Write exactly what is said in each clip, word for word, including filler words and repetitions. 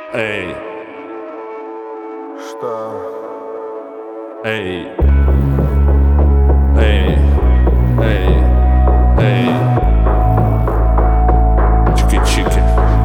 Эй, Что? эй, эй, эй, эй, чики-чики.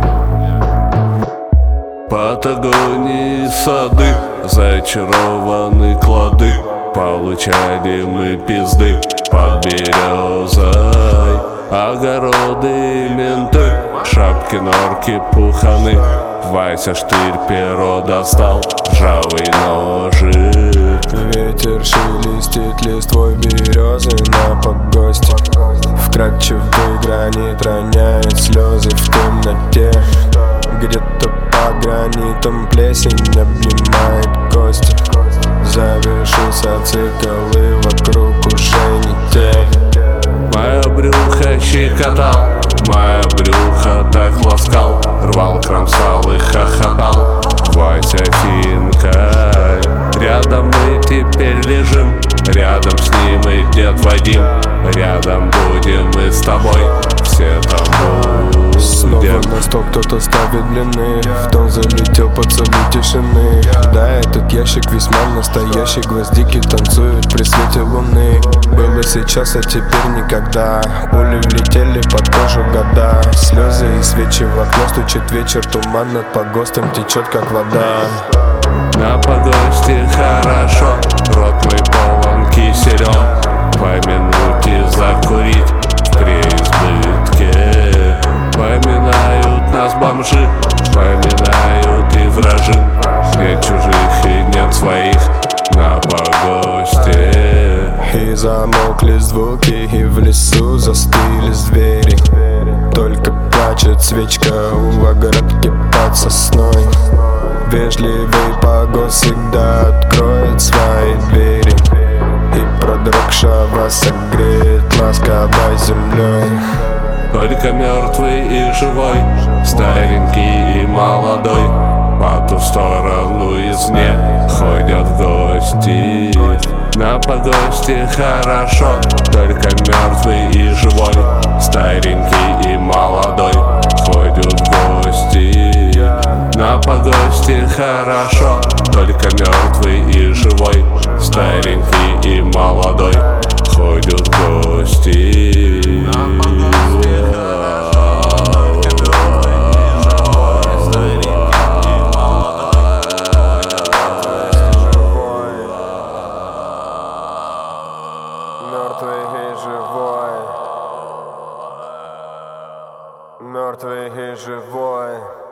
Патагонии сады, зачарованы клады, получали мы пизды под березой. Огороды менты, шапки норки пуханы, Вася штырь перо достал, ржавый ножик. Ветер шелестит листвой березы на погосте. Вкрадчивый гранит роняет слезы в темноте. Где-то под гранитом плесень обнимает кости. Завершился цикл и вокруг уже не те. Мое брюхо щекотал, мое брюхо так ласкал, рвал, кромсал и хохотал Вася Финкай. Рядом мы теперь лежим, рядом с ним и дед Вадим, рядом будем мы с тобой, все там будем. Снова на стол кто-то ставит длины, в дом залетел поцелуй тишины. Да, этот ящик весьма настоящий, гвоздики танцуют при свете луны. Было сейчас, а теперь никогда, пули влетели под кожу года. Слезы и свечи в окно, стучит вечер, туман над погостом течет как вода. На погосте хорошо, рот мой полон киселем, по минуте закурить в преизбытке. Поминают нас бомжи, поминают и вражи, нет чужих и нет своих на погосте. И замолкли звуки, и в лесу застыли звери. Только плачет свечка у оградки под сосной. Вежливый погост всегда откроет свои двери, и продрогшего согреет ласковой землей. Только мертвый и живой, старенький и молодой, по ту сторону извне ходят в гости. На погосте хорошо, только мертвый и живой, старенький и молодой ходят в гости. На погосте хорошо, только мертвый и живой, старенький и молодой ходят в гости. Мертвый и живой, мертвый и живой.